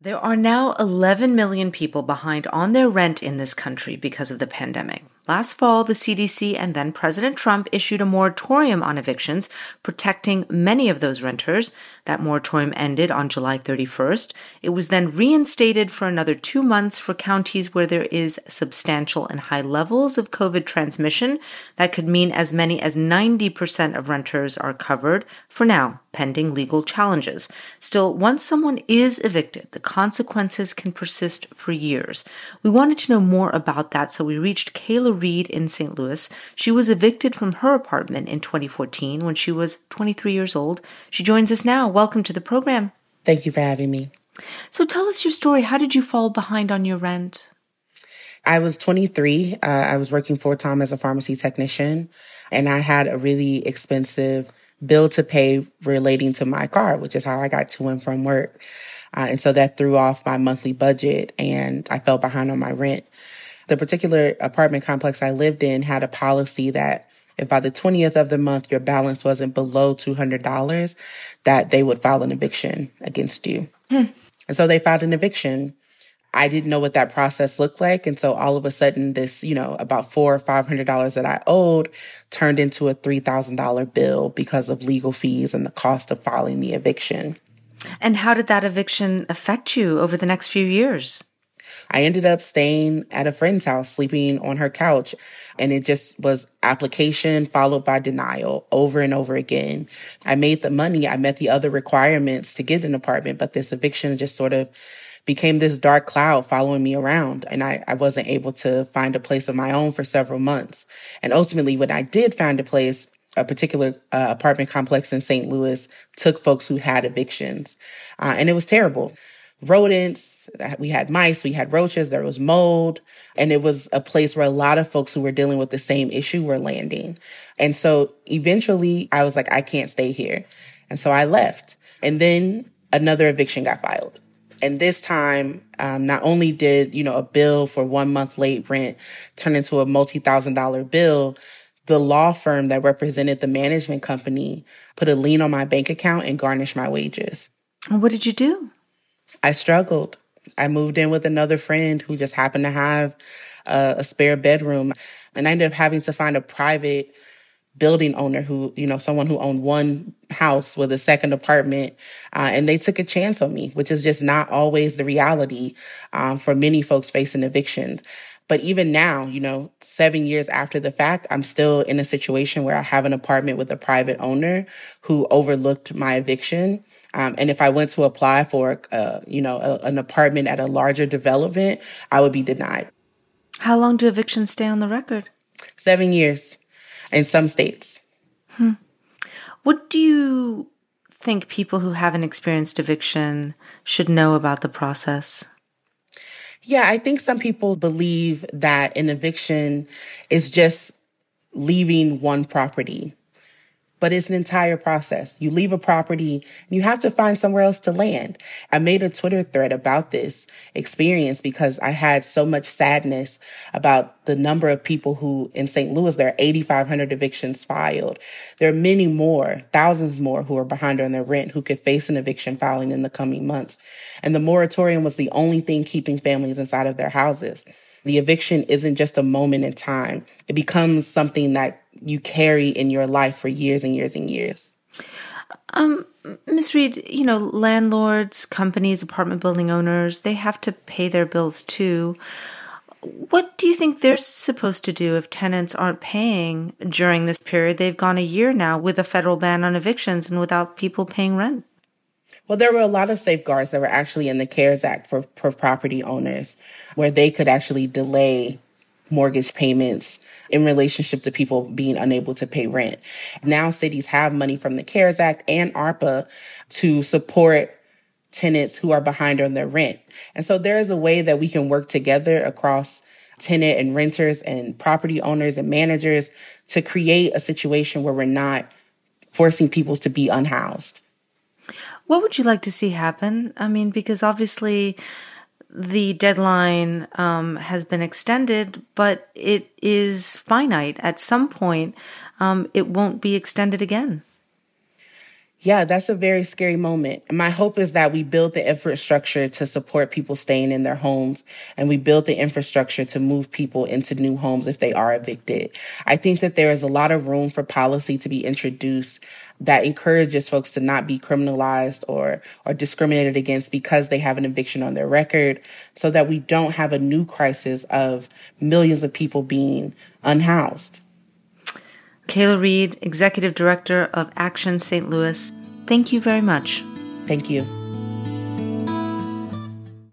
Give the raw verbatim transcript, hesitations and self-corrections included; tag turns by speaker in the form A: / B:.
A: There are now eleven million people behind on their rent in this country because of the pandemic. Last fall, the C D C and then President Trump issued a moratorium on evictions, protecting many of those renters. That moratorium ended on July thirty-first. It was then reinstated for another two months for counties where there is substantial and high levels of COVID transmission. That could mean as many as ninety percent of renters are covered for now, pending legal challenges. Still, once someone is evicted, the consequences can persist for years. We wanted to know more about that, so we reached Kayla Reed in Saint Louis. She was evicted from her apartment in twenty fourteen when she was twenty-three years old. She joins us now. Welcome to the program.
B: Thank you for having me.
A: So tell us your story. How did you fall behind on your rent?
B: I was twenty-three. Uh, I was working full-time as a pharmacy technician, and I had a really expensive bill to pay relating to my car, which is how I got to and from work. Uh, and so that threw off my monthly budget, and I fell behind on my rent. The particular apartment complex I lived in had a policy that if by the twentieth of the month your balance wasn't below two hundred dollars, that they would file an eviction against you. Hmm. And so they filed an eviction. I didn't know what that process looked like. And so all of a sudden this, you know, about four or five hundred dollars that I owed turned into a three thousand dollars bill because of legal fees and the cost of filing the eviction.
A: And how did that eviction affect you over the next few years?
B: I ended up staying at a friend's house, sleeping on her couch. And it just was application followed by denial over and over again. I made the money. I met the other requirements to get an apartment, but this eviction just sort of became this dark cloud following me around. And I, I wasn't able to find a place of my own for several months. And ultimately, when I did find a place, a particular uh, apartment complex in Saint Louis took folks who had evictions. Uh, and it was terrible. Rodents, we had mice, we had roaches, there was mold. And it was a place where a lot of folks who were dealing with the same issue were landing. And so eventually I was like, I can't stay here. And so I left. And then another eviction got filed. And this time, um, not only did, you know, a bill for one month late rent turn into a multi-thousand dollar bill, the law firm that represented the management company put a lien on my bank account and garnished my wages.
A: What did you do?
B: I struggled. I moved in with another friend who just happened to have a, a spare bedroom. And I ended up having to find a private building owner who, you know, someone who owned one house with a second apartment. Uh, and they took a chance on me, which is just not always the reality um, for many folks facing evictions. But even now, you know, seven years after the fact, I'm still in a situation where I have an apartment with a private owner who overlooked my eviction. Um, and if I went to apply for, uh, you know, a, an apartment at a larger development, I would be denied.
A: How long do evictions stay on the record?
B: Seven years in some states.
A: Hmm. What do you think people who haven't experienced eviction should know about the process?
B: Yeah, I think some people believe that an eviction is just leaving one property. But it's an entire process. You leave a property, and you have to find somewhere else to land. I made a Twitter thread about this experience because I had so much sadness about the number of people who, in Saint Louis, there are eighty-five hundred evictions filed. There are many more, thousands more, who are behind on their rent who could face an eviction filing in the coming months. And the moratorium was the only thing keeping families inside of their houses. The eviction isn't just a moment in time. It becomes something that you carry in your life for years and years and years.
A: Um, Miz Reed, you know, landlords, companies, apartment building owners, they have to pay their bills too. What do you think they're supposed to do if tenants aren't paying during this period? They've gone a year now with a federal ban on evictions and without people paying rent.
B: Well, there were a lot of safeguards that were actually in the CARES Act for, for property owners where they could actually delay mortgage payments in relationship to people being unable to pay rent. Now cities have money from the CARES Act and ARPA to support tenants who are behind on their rent. And so there is a way that we can work together across tenant and renters and property owners and managers to create a situation where we're not forcing people to be unhoused.
A: What would you like to see happen? I mean, because obviously the deadline um, has been extended, but it is finite. At some point, um, it won't be extended again.
B: Yeah, that's a very scary moment. My hope is that we build the infrastructure to support people staying in their homes, and we build the infrastructure to move people into new homes if they are evicted. I think that there is a lot of room for policy to be introduced that encourages folks to not be criminalized or or discriminated against because they have an eviction on their record, so that we don't have a new crisis of millions of people being unhoused.
A: Kayla Reed, Executive Director of Action Saint Louis, thank you very much.
B: Thank you.